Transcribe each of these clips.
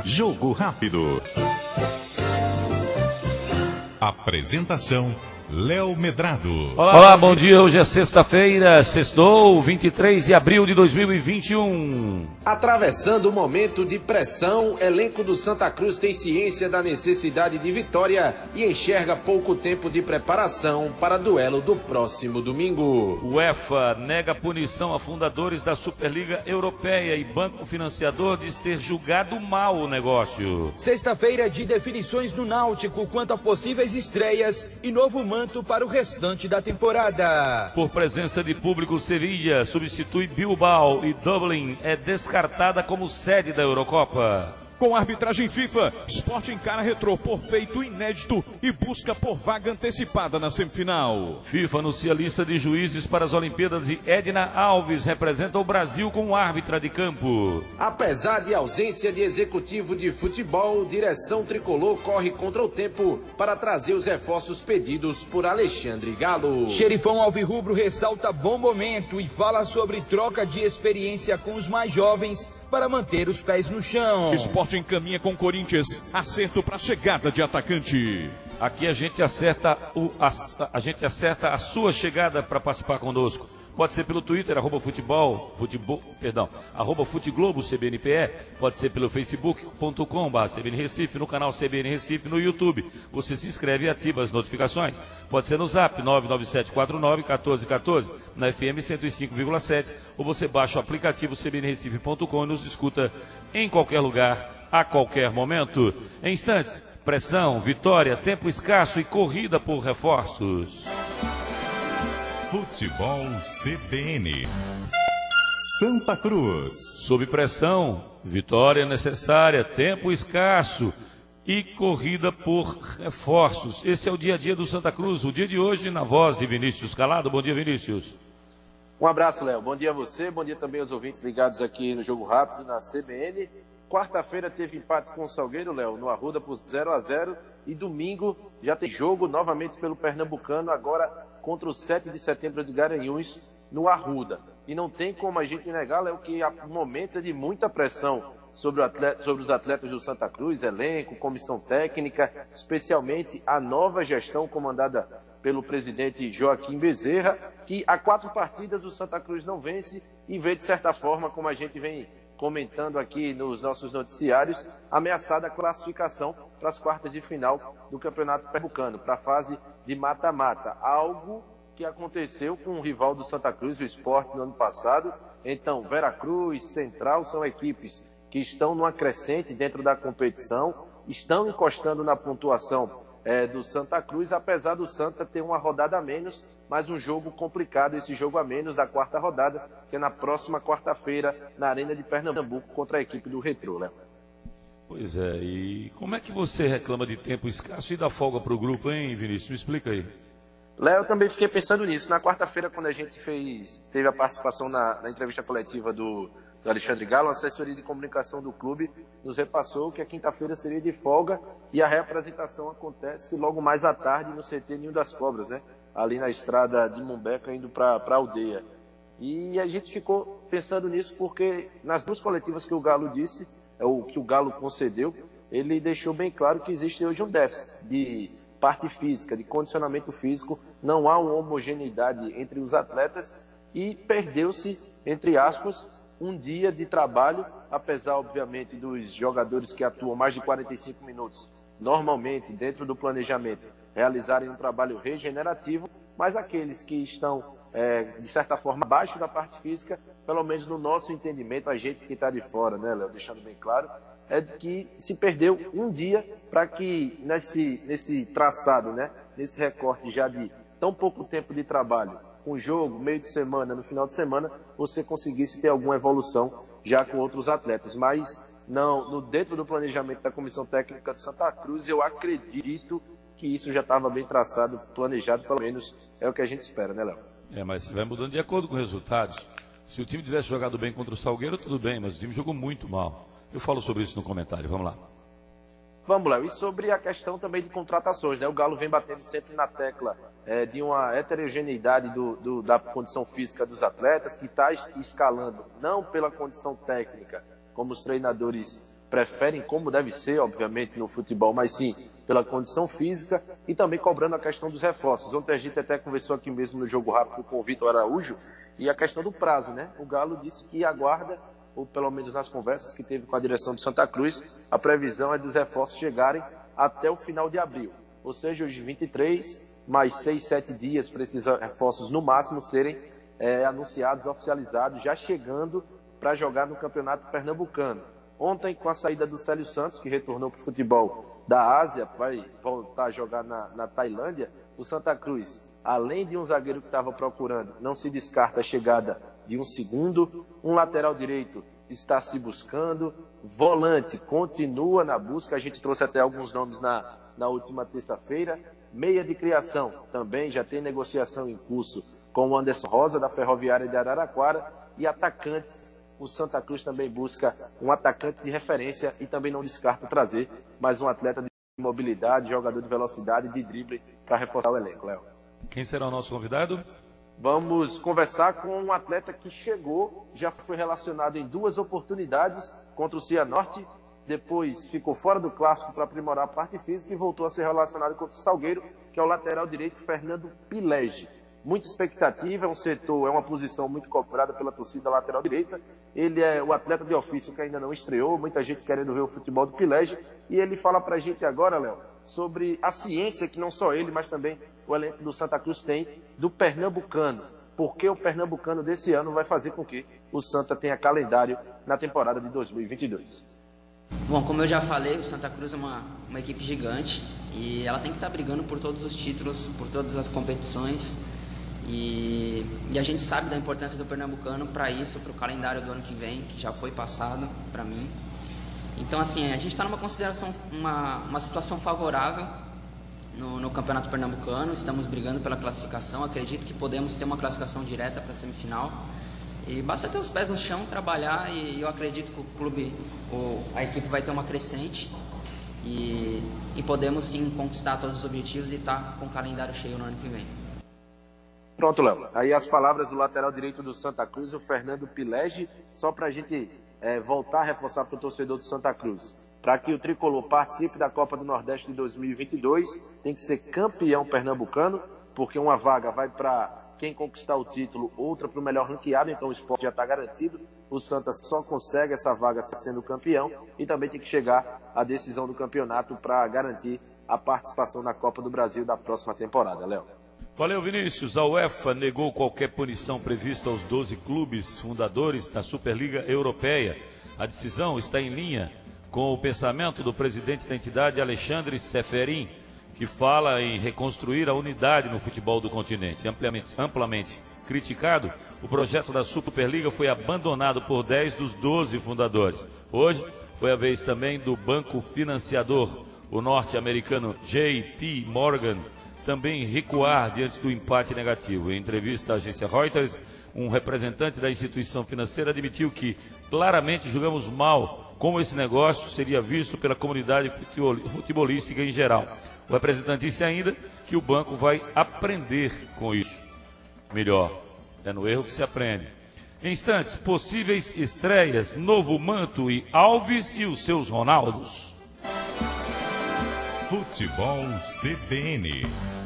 Jogo rápido. Apresentação: Léo Medrado. Olá, bom dia. Hoje é sexta-feira, sextou, 23 de abril de 2021. Atravessando um momento de pressão, elenco do Santa Cruz tem ciência da necessidade de vitória e enxerga pouco tempo de preparação para duelo do próximo domingo. UEFA nega punição a fundadores da Superliga Europeia e Banco Financiador diz ter julgado mal o negócio. Sexta-feira de definições no Náutico quanto a possíveis estreias e novo manto para o restante da temporada. Por presença de público, Sevilha substitui Bilbao e Dublin é descartada como sede da Eurocopa. Com arbitragem FIFA, Sport encara Retrô por feito inédito e busca por vaga antecipada na semifinal. FIFA anuncia lista de juízes para as Olimpíadas e Edna Alves representa o Brasil como árbitra de campo. Apesar de ausência de executivo de futebol, direção tricolor corre contra o tempo para trazer os reforços pedidos por Alexandre Galo. Xerifão Alvirrubro ressalta bom momento e fala sobre troca de experiência com os mais jovens para manter os pés no chão. Sport encaminha com Corinthians, acerto para chegada de atacante. Aqui a gente acerta a sua chegada para participar conosco. Pode ser pelo Twitter, @Futeglobo CBNPE, pode ser pelo facebook.com/CBN Recife, no canal CBN Recife, no YouTube. Você se inscreve e ativa as notificações. Pode ser no Zap 997491414, na FM 105,7, ou você baixa o aplicativo cbnrecife.com e nos escuta em qualquer lugar, a qualquer momento. Em instantes, pressão, vitória, tempo escasso e corrida por reforços. Futebol CBN. Santa Cruz. Sob pressão, vitória necessária, tempo escasso e corrida por reforços. Esse é o dia a dia do Santa Cruz, o dia de hoje na voz de Vinícius Calado. Bom dia, Vinícius. Um abraço, Léo. Bom dia a você, bom dia também aos ouvintes ligados aqui no Jogo Rápido, na CBN. Quarta-feira teve empate com o Salgueiro, Léo, no Arruda por 0-0. E domingo já tem jogo novamente pelo Pernambucano, agora contra o 7 de setembro de Garanhuns, no Arruda. E não tem como a gente negar, Léo, que há um momento de muita pressão sobre os atletas do Santa Cruz, elenco, comissão técnica, especialmente a nova gestão comandada pelo presidente Joaquim Bezerra, que há 4 partidas o Santa Cruz não vence e vê, de certa forma, como a gente vem comentando aqui nos nossos noticiários, ameaçada a classificação para as quartas de final do Campeonato Pernambucano, para a fase de mata-mata. Algo que aconteceu com o rival do Santa Cruz, o Sport, no ano passado. Então, Veracruz, Central são equipes que estão numa crescente dentro da competição, estão encostando na pontuação do Santa Cruz, apesar do Santa ter uma rodada a menos, mas um jogo complicado, esse jogo a menos da quarta rodada, que é na próxima quarta-feira, na Arena de Pernambuco, contra a equipe do Retrô, Léo. Pois é, e como é que você reclama de tempo escasso e dá folga para o grupo, hein, Vinícius? Me explica aí. Léo, eu também fiquei pensando nisso. Na quarta-feira, quando a gente teve a participação na entrevista coletiva do Alexandre Galo, a assessoria de comunicação do clube nos repassou que a quinta-feira seria de folga e a reapresentação acontece logo mais à tarde no CT Ninho das Cobras, né? Ali na estrada de Mumbeca, indo para a aldeia. E a gente ficou pensando nisso porque nas 2 coletivas que o Galo disse, o que o Galo concedeu, ele deixou bem claro que existe hoje um déficit de parte física, de condicionamento físico, não há uma homogeneidade entre os atletas e perdeu-se, entre aspas, um dia de trabalho, apesar, obviamente, dos jogadores que atuam mais de 45 minutos, normalmente, dentro do planejamento, realizarem um trabalho regenerativo, mas aqueles que estão, de certa forma, abaixo da parte física, pelo menos no nosso entendimento, a gente que está de fora, né, Léo, deixando bem claro, é de que se perdeu um dia para que nesse traçado, né, nesse recorte já de tão pouco tempo de trabalho, com jogo, meio de semana, no final de semana, você conseguisse ter alguma evolução já com outros atletas. Mas não, dentro do planejamento da Comissão Técnica de Santa Cruz, eu acredito que isso já estava bem traçado, planejado, pelo menos é o que a gente espera, né, Léo? Mas vai mudando de acordo com os resultados. Se o time tivesse jogado bem contra o Salgueiro, tudo bem, mas o time jogou muito mal. Eu falo sobre isso no comentário, vamos lá. Vamos, Léo, e sobre a questão também de contratações, né? O Galo vem batendo sempre na tecla de uma heterogeneidade da condição física dos atletas, que está escalando, não pela condição técnica, como os treinadores preferem, como deve ser, obviamente, no futebol, mas sim pela condição física e também cobrando a questão dos reforços. Ontem a gente até conversou aqui mesmo no Jogo Rápido com o Vitor Araújo e a questão do prazo, né? O Galo disse que aguarda, ou pelo menos nas conversas que teve com a direção do Santa Cruz, a previsão é dos reforços chegarem até o final de abril. Ou seja, hoje 23, mais 6, 7 dias para esses reforços no máximo serem anunciados, oficializados, já chegando para jogar no Campeonato Pernambucano. Ontem, com a saída do Célio Santos, que retornou para o futebol da Ásia, vai voltar a jogar na Tailândia, o Santa Cruz, além de um zagueiro que estava procurando, não se descarta a chegada de um segundo, um lateral direito está se buscando, volante continua na busca, a gente trouxe até alguns nomes na última terça-feira, meia de criação também já tem negociação em curso com o Anderson Rosa, da Ferroviária de Araraquara, e atacantes. O Santa Cruz também busca um atacante de referência e também não descarta trazer mais um atleta de mobilidade, jogador de velocidade e de drible para reforçar o elenco, Léo. Quem será o nosso convidado? Vamos conversar com um atleta que chegou, já foi relacionado em 2 oportunidades contra o Cianorte, depois ficou fora do clássico para aprimorar a parte física e voltou a ser relacionado contra o Salgueiro, que é o lateral direito Fernando Pilege. Muita expectativa, é uma posição muito cobrada pela torcida lateral direita. Ele é o atleta de ofício que ainda não estreou, muita gente querendo ver o futebol do Pilege. E ele fala pra gente agora, Léo, sobre a ciência que não só ele, mas também o elenco do Santa Cruz tem do Pernambucano. Porque o Pernambucano desse ano vai fazer com que o Santa tenha calendário na temporada de 2022. Bom, como eu já falei, o Santa Cruz é uma equipe gigante e ela tem que estar brigando por todos os títulos, por todas as competições. E a gente sabe da importância do Pernambucano para isso, para o calendário do ano que vem, que já foi passado para mim. Então, assim, a gente está numa consideração, uma situação favorável no Campeonato Pernambucano. Estamos brigando pela classificação. Acredito que podemos ter uma classificação direta para a semifinal. E basta ter os pés no chão, trabalhar, e eu acredito que o clube, a equipe vai ter uma crescente. E podemos sim conquistar todos os objetivos e estar com o calendário cheio no ano que vem. Pronto, Léo. Aí as palavras do lateral direito do Santa Cruz, o Fernando Pilege, só para a gente voltar a reforçar para o torcedor do Santa Cruz. Para que o Tricolor participe da Copa do Nordeste de 2022, tem que ser campeão pernambucano, porque uma vaga vai para quem conquistar o título, outra para o melhor ranqueado, então o esporte já está garantido. O Santa só consegue essa vaga sendo campeão e também tem que chegar à decisão do campeonato para garantir a participação na Copa do Brasil da próxima temporada, Léo. Valeu, Vinícius. A UEFA negou qualquer punição prevista aos 12 clubes fundadores da Superliga Europeia. A decisão está em linha com o pensamento do presidente da entidade, Alexandre Seferin, que fala em reconstruir a unidade no futebol do continente. Amplamente criticado, o projeto da Superliga foi abandonado por 10 dos 12 fundadores. Hoje foi a vez também do banco financiador, o norte-americano JP Morgan, também recuar diante do empate negativo. Em entrevista à agência Reuters, um representante da instituição financeira admitiu que claramente julgamos mal como esse negócio seria visto pela comunidade futebolística em geral. O representante disse ainda que o banco vai aprender com isso. Melhor, é no erro que se aprende. Em instantes, possíveis estreias, Novo Manto e Alves e os seus Ronaldos. Futebol CBN.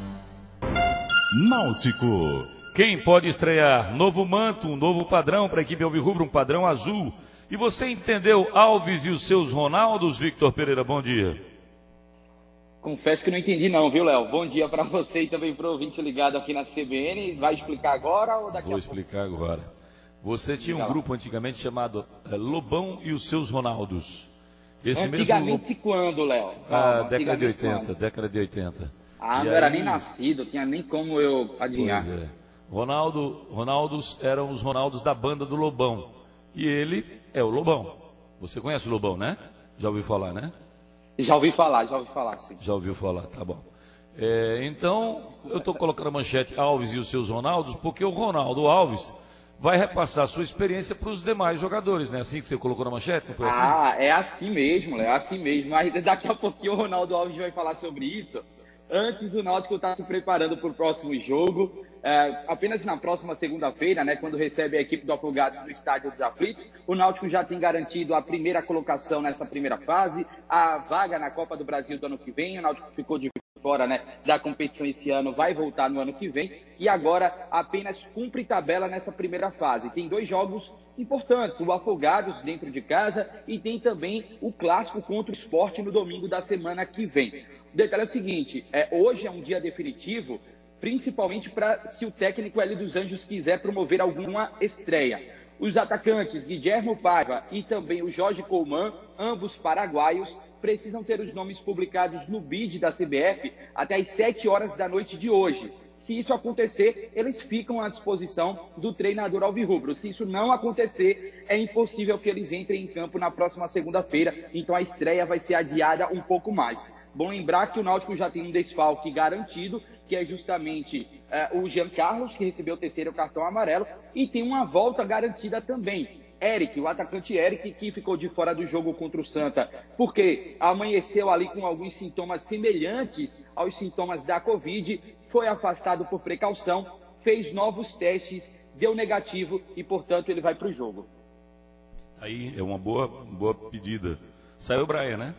Náutico. Quem pode estrear? Novo Manto, um novo padrão para a equipe alvirrubra, um padrão azul. E você entendeu Alves e os seus Ronaldos, Victor Pereira? Bom dia. Confesso que não entendi não, viu, Léo? Bom dia para você e também para o ouvinte ligado aqui na CBN. Vai explicar agora ou daqui a pouco? Vou explicar agora. Você tinha um grupo antigamente chamado Lobão e os seus Ronaldos. Antigamente mesmo... quando, Léo? Década de 80. Ah, não era nem nascido, tinha nem como eu adivinhar. Pois é. Ronaldos eram os Ronaldos da banda do Lobão. E ele é o Lobão. Você conhece o Lobão, né? Já ouviu falar, né? Já ouvi falar, sim. Já ouviu falar, tá bom. Então, eu estou colocando a manchete Alves e os seus Ronaldos, porque o Ronaldo Alves vai repassar a sua experiência para os demais jogadores, né? Assim que você colocou na manchete, não foi assim? É assim mesmo, Léo, é assim mesmo. Mas daqui a pouquinho o Ronaldo Alves vai falar sobre isso. Antes, o Náutico está se preparando para o próximo jogo. Apenas na próxima segunda-feira, né, quando recebe a equipe do Afogados no Estádio dos Aflitos, o Náutico já tem garantido a primeira colocação nessa primeira fase, a vaga na Copa do Brasil do ano que vem. O Náutico ficou de fora, né, da competição esse ano, vai voltar no ano que vem, e agora apenas cumpre tabela nessa primeira fase. Tem 2 jogos importantes, o Afogados dentro de casa e tem também o clássico contra o Sport no domingo da semana que vem. O detalhe é o seguinte, hoje é um dia definitivo, principalmente para se o técnico Hélio dos Anjos quiser promover alguma estreia. Os atacantes Guilherme Paiva e também o Jorge Colman, ambos paraguaios, precisam ter os nomes publicados no BID da CBF até às 7 horas da noite de hoje. Se isso acontecer, eles ficam à disposição do treinador alvirrubro. Se isso não acontecer, é impossível que eles entrem em campo na próxima segunda-feira, então a estreia vai ser adiada um pouco mais. Bom lembrar que o Náutico já tem um desfalque garantido, que é justamente o Jean Carlos, que recebeu o 3º cartão amarelo, e tem uma volta garantida também. Eric, o atacante Eric, que ficou de fora do jogo contra o Santa, porque amanheceu ali com alguns sintomas semelhantes aos sintomas da Covid, foi afastado por precaução, fez novos testes, deu negativo e, portanto, ele vai para o jogo. Aí é uma boa pedida. Saiu o Brian, né?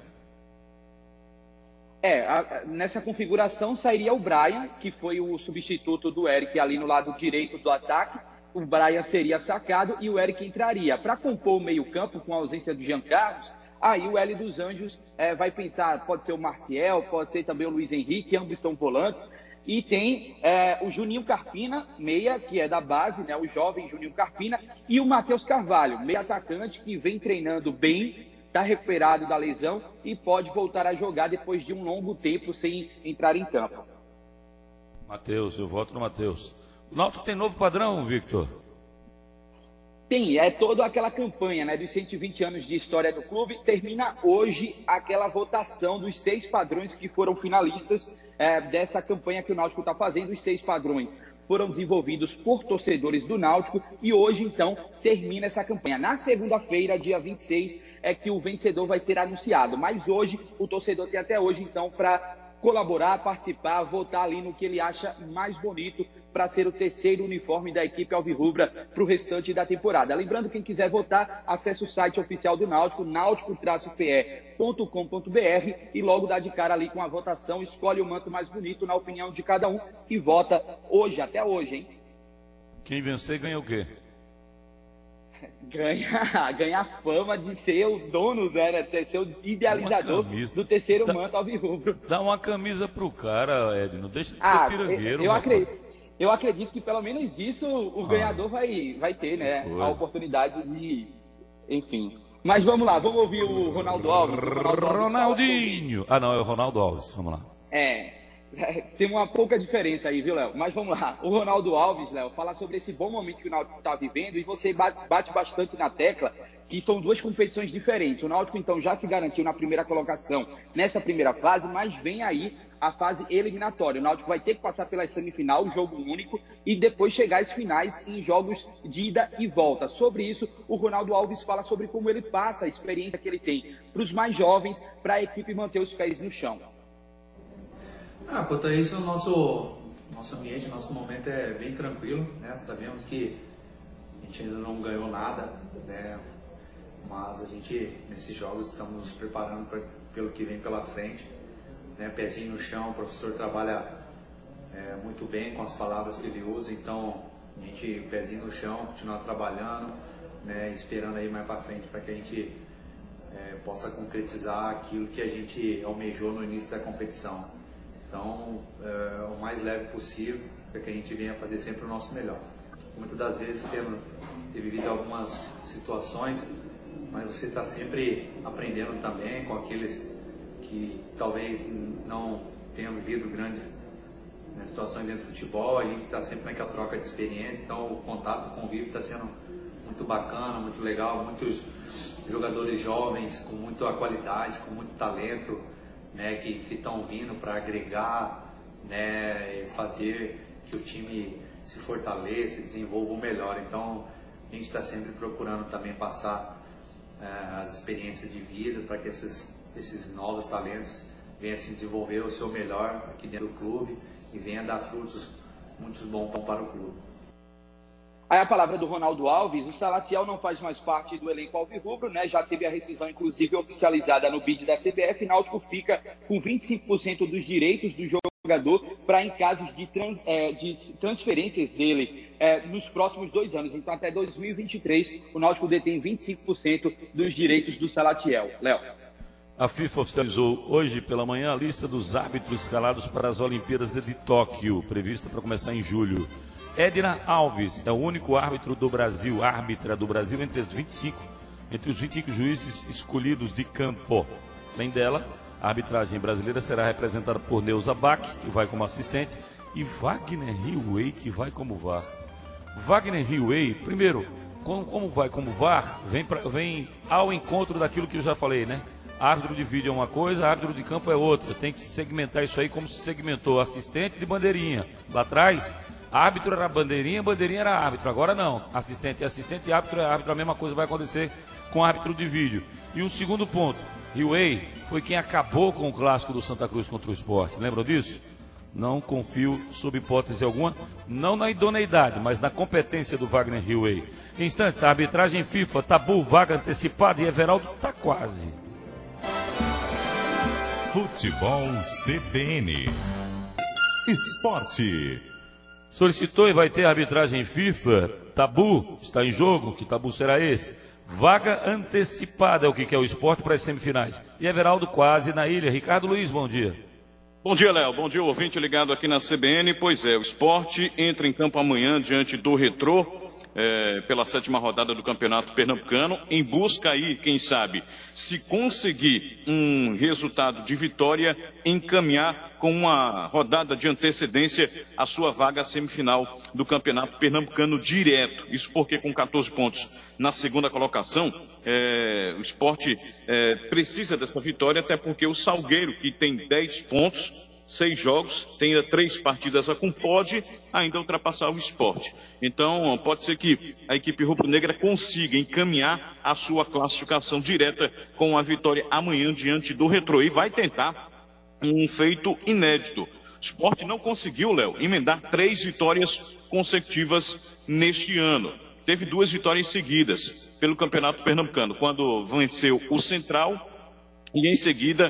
Nessa configuração sairia o Brian, que foi o substituto do Eric ali no lado direito do ataque. O Brian seria sacado e o Eric entraria. Para compor o meio-campo com a ausência do Jean Carlos, aí o Hélio dos Anjos vai pensar, pode ser o Marcial, pode ser também o Luiz Henrique, ambos são volantes. E tem o Juninho Carpina, meia, que é da base, né, o jovem Juninho Carpina, e o Matheus Carvalho, meia atacante que vem treinando bem, está recuperado da lesão e pode voltar a jogar depois de um longo tempo sem entrar em campo. Matheus, eu voto no Matheus. O Náutico tem novo padrão, Victor? Tem, toda aquela campanha, né, dos 120 anos de história do clube. Termina hoje aquela votação dos 6 padrões que foram finalistas dessa campanha que o Náutico está fazendo. Os 6 padrões foram desenvolvidos por torcedores do Náutico e hoje, então, termina essa campanha. Na segunda-feira, dia 26, é que o vencedor vai ser anunciado. Mas hoje, o torcedor tem até hoje, então, para colaborar, participar, votar ali no que ele acha mais bonito para ser o 3º uniforme da equipe alvirrubra para o restante da temporada. Lembrando, quem quiser votar, acesse o site oficial do Náutico, náutico-pe.com.br e logo dá de cara ali com a votação, escolhe o manto mais bonito na opinião de cada um e vota hoje, até hoje, hein? Quem vencer ganha o quê? Ganha a fama de ser o dono, né, de ser o idealizador do 3º manto alvirrubro. Dá uma camisa pro cara, Ed, não deixa de ser pirangueiro. Eu acredito que pelo menos isso o ganhador vai ter, né, a oportunidade de, enfim. Mas vamos lá, vamos ouvir o Ronaldo Alves. Ronaldinho! Não, é o Ronaldo Alves, vamos lá. Tem uma pouca diferença aí, viu, Léo? Mas vamos lá. O Ronaldo Alves, Léo, fala sobre esse bom momento que o Náutico está vivendo e você bate bastante na tecla que são 2 competições diferentes. O Náutico, então, já se garantiu na primeira colocação nessa primeira fase, mas vem aí a fase eliminatória. O Náutico vai ter que passar pela semifinal, jogo único, e depois chegar às finais em jogos de ida e volta. Sobre isso, o Ronaldo Alves fala sobre como ele passa, a experiência que ele tem para os mais jovens, para a equipe manter os pés no chão. Quanto a isso, o nosso ambiente, nosso momento é bem tranquilo, né? Sabemos que a gente ainda não ganhou nada, né? Mas a gente, nesses jogos, estamos nos preparando pelo que vem pela frente, né? Pezinho no chão, o professor trabalha muito bem com as palavras que ele usa, então a gente, pezinho no chão, continuar trabalhando, né? Esperando aí mais para frente para que a gente possa concretizar aquilo que a gente almejou no início da competição. Então, o mais leve possível, para que a gente venha fazer sempre o nosso melhor. Muitas das vezes temos vivido algumas situações, mas você está sempre aprendendo também com aqueles que talvez não tenham vivido grandes situações dentro do futebol. A gente está sempre naquela troca de experiência, então o contato, o convívio está sendo muito bacana, muito legal. Muitos jogadores jovens com muita qualidade, com muito talento, né, que estão vindo para agregar, né, fazer que o time se fortaleça, desenvolva o melhor. Então, a gente está sempre procurando também passar as experiências de vida para que esses novos talentos venha se desenvolver o seu melhor aqui dentro do clube e venha dar frutos muito bons para o clube. Aí a palavra do Ronaldo Alves: o Salatiel não faz mais parte do elenco alvirrubro, né? Já teve a rescisão, inclusive, oficializada no bid da CBF. Náutico fica com 25% dos direitos do jogador para, em casos de transferências dele nos próximos 2 anos. Então, até 2023, o Náutico detém 25% dos direitos do Salatiel. Léo. A FIFA oficializou hoje pela manhã a lista dos árbitros escalados para as Olimpíadas de Tóquio, prevista para começar em julho. Edna Alves é o único árbitra do Brasil entre os 25 juízes escolhidos de campo. Além dela, a arbitragem brasileira será representada por Neuza Bach, que vai como assistente, e Wagner Hillway, que vai como VAR. Wagner Hillway, primeiro, como vai como VAR, vem ao encontro daquilo que eu já falei, né? Árbitro de vídeo é uma coisa, árbitro de campo é outra. Tem que segmentar isso aí como se segmentou assistente de bandeirinha. Lá atrás, árbitro era bandeirinha, bandeirinha era árbitro. Agora não. Assistente é assistente, árbitro é árbitro. A mesma coisa vai acontecer com árbitro de vídeo. E um segundo ponto. Hillway foi quem acabou com o clássico do Santa Cruz contra o Sport. Lembram disso? Não confio, sob hipótese alguma, não na idoneidade, mas na competência do Wagner Hillway. Em instantes, a arbitragem FIFA, tabu, vaga antecipada e Everaldo tá quase. Futebol CBN. Esporte. Solicitou e vai ter arbitragem FIFA. Tabu está em jogo. Que tabu será esse? Vaga antecipada é o que é o esporte para as semifinais. E Everaldo quase na ilha. Ricardo Luiz, bom dia. Bom dia, Léo. Bom dia, ouvinte ligado aqui na CBN. Pois é, o esporte entra em campo amanhã diante do Retrô, pela 7ª rodada do Campeonato Pernambucano, em busca aí, quem sabe, se conseguir um resultado de vitória, encaminhar com uma rodada de antecedência a sua vaga à semifinal do Campeonato Pernambucano direto. Isso porque com 14 pontos na 2ª colocação, o esporte precisa dessa vitória, até porque o Salgueiro, que tem 10 pontos, 6 jogos, tem ainda 3 partidas a cumprir, pode ainda ultrapassar o esporte. Então, pode ser que a equipe rubro-negra consiga encaminhar a sua classificação direta com a vitória amanhã diante do Retrô. E vai tentar um feito inédito. O esporte não conseguiu, Léo, emendar 3 vitórias consecutivas neste ano. Teve 2 vitórias seguidas pelo Campeonato Pernambucano, quando venceu o Central e em seguida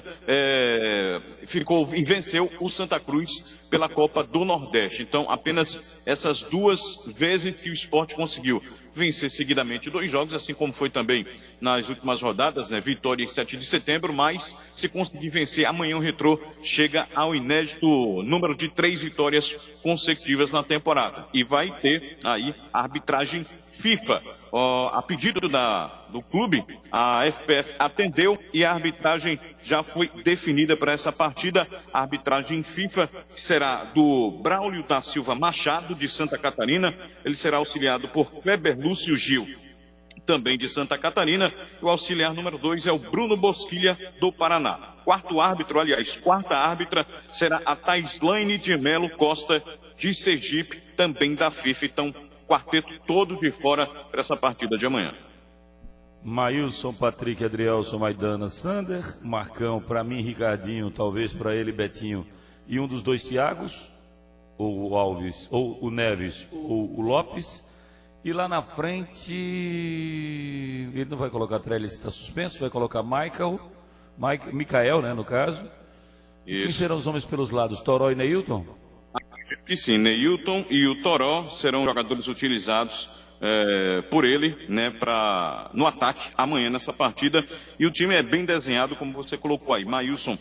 venceu o Santa Cruz pela Copa do Nordeste. Então, apenas essas 2 vezes que o esporte conseguiu vencer seguidamente 2 jogos, assim como foi também nas últimas rodadas, né? Vitória em 7 de setembro, mas se conseguir vencer amanhã o Retrô chega ao inédito número de 3 vitórias consecutivas na temporada. E vai ter aí a arbitragem FIFA. A pedido do clube, a FPF atendeu e a arbitragem já foi definida para essa partida. A arbitragem FIFA será do Braulio da Silva Machado, de Santa Catarina. Ele será auxiliado por Kleber Lúcio Gil, também de Santa Catarina. E o auxiliar número 2 é o Bruno Bosquilha, do Paraná. Quarta árbitra será a Taislaine de Melo Costa, de Sergipe, também da FIFA. Então, quarteto todo de fora para essa partida de amanhã. Maílson, Patrick, Adrielson, Maidana, Sander, Marcão, para mim, Ricardinho, talvez para ele, Betinho, e um dos 2 Thiagos, ou o Alves, ou o Neves, ou o Lopes. E lá na frente, ele não vai colocar Trellis, está suspenso, vai colocar Micael, né, no caso. Isso. Quem serão os homens pelos lados, Toró e Neilton? Que sim, Neilton e o Toró serão jogadores utilizados por ele, né, no ataque amanhã nessa partida. E o time é bem desenhado, como você colocou aí. Maílson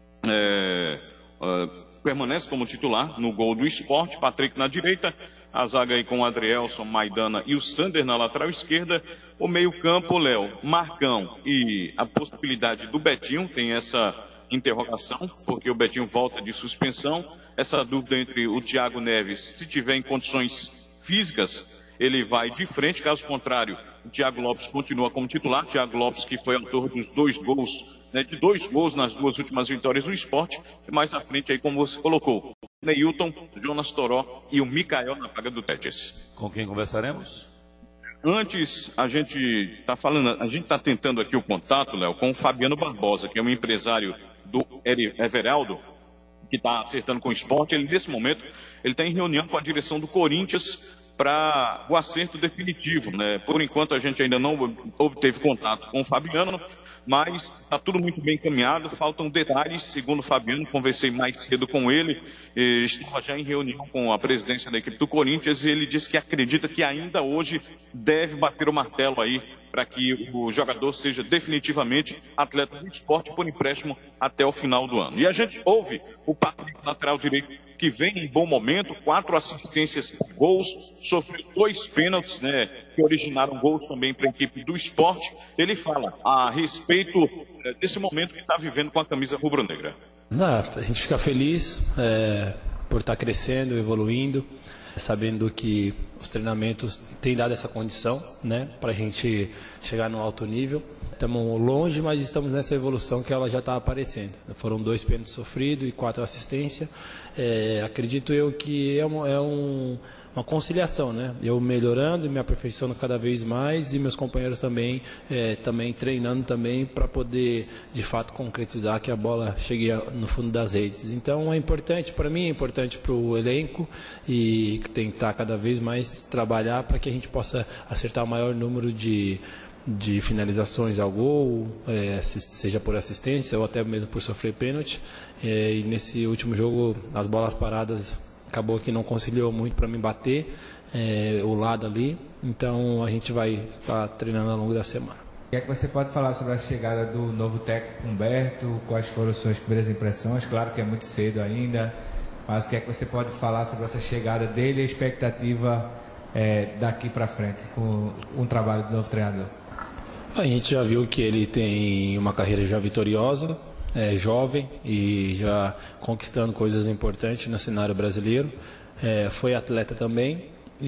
permanece como titular no gol do esporte, Patrick na direita, a zaga aí com o Adrielson, Maidana e o Sander na lateral esquerda. O meio-campo, Léo, Marcão e a possibilidade do Betinho, tem essa interrogação, porque o Betinho volta de suspensão. Essa dúvida entre o Thiago Neves, se tiver em condições físicas, ele vai de frente. Caso contrário, o Thiago Lopes continua como titular. Thiago Lopes, que foi autor dos 2 gols, né, de 2 gols nas 2 últimas vitórias do esporte. E mais à frente aí, como você colocou, Neilton, Jonas Toró e o Micael na vaga do Tétis. Com quem conversaremos? Antes, a gente está tentando aqui o contato, Léo, com o Fabiano Barbosa, que é um empresário do Everaldo, que está acertando com o Sport. Ele, nesse momento, ele está em reunião com a direção do Corinthians para o acerto definitivo, né? Por enquanto a gente ainda não obteve contato com o Fabiano, mas está tudo muito bem encaminhado, faltam detalhes, segundo o Fabiano, conversei mais cedo com ele, estava já em reunião com a presidência da equipe do Corinthians e ele disse que acredita que ainda hoje deve bater o martelo aí para que o jogador seja definitivamente atleta do Sport por empréstimo até o final do ano. E a gente ouve o Patrick, lateral direito, que vem em bom momento, 4 assistências, gols, sofreu 2 pênaltis, né, que originaram gols também para a equipe do Sport. Ele fala a respeito desse momento que está vivendo com a camisa rubro-negra. A gente fica feliz por estar crescendo, evoluindo, sabendo que os treinamentos têm dado essa condição, né, para a gente chegar no alto nível. Estamos longe, mas estamos nessa evolução que ela já está aparecendo. Foram 2 pênaltis sofridos e 4 assistências. Acredito eu que é uma conciliação, né? Eu melhorando e me aperfeiçoando cada vez mais e meus companheiros também treinando também para poder, de fato, concretizar que a bola chegue no fundo das redes. Então é importante para mim, é importante para o elenco e tentar cada vez mais trabalhar para que a gente possa acertar o maior número de finalizações ao gol, seja por assistência ou até mesmo por sofrer pênalti. E nesse último jogo, as bolas paradas acabou que não conciliou muito para mim bater o lado ali. Então a gente vai estar treinando ao longo da semana. O que é que você pode falar sobre a chegada do novo técnico Humberto? Quais foram suas primeiras impressões? Claro que é muito cedo ainda, mas o que é que você pode falar sobre essa chegada dele e a expectativa daqui para frente com um trabalho do novo treinador? A gente já viu que ele tem uma carreira já vitoriosa, jovem e já conquistando coisas importantes no cenário brasileiro. Foi atleta também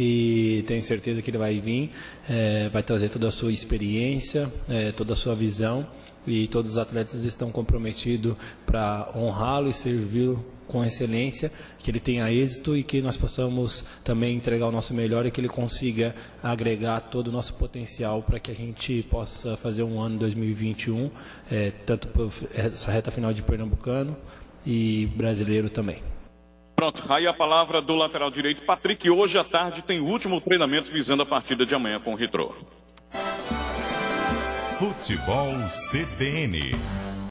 e tenho certeza que ele vai vir, vai trazer toda a sua experiência, toda a sua visão, e todos os atletas estão comprometidos para honrá-lo e servi-lo com excelência, que ele tenha êxito e que nós possamos também entregar o nosso melhor e que ele consiga agregar todo o nosso potencial para que a gente possa fazer um ano 2021, tanto essa reta final de Pernambucano e brasileiro também. Pronto, aí a palavra do lateral direito, Patrick. Hoje à tarde tem o último treinamento visando a partida de amanhã com o Retrô. Futebol CBN.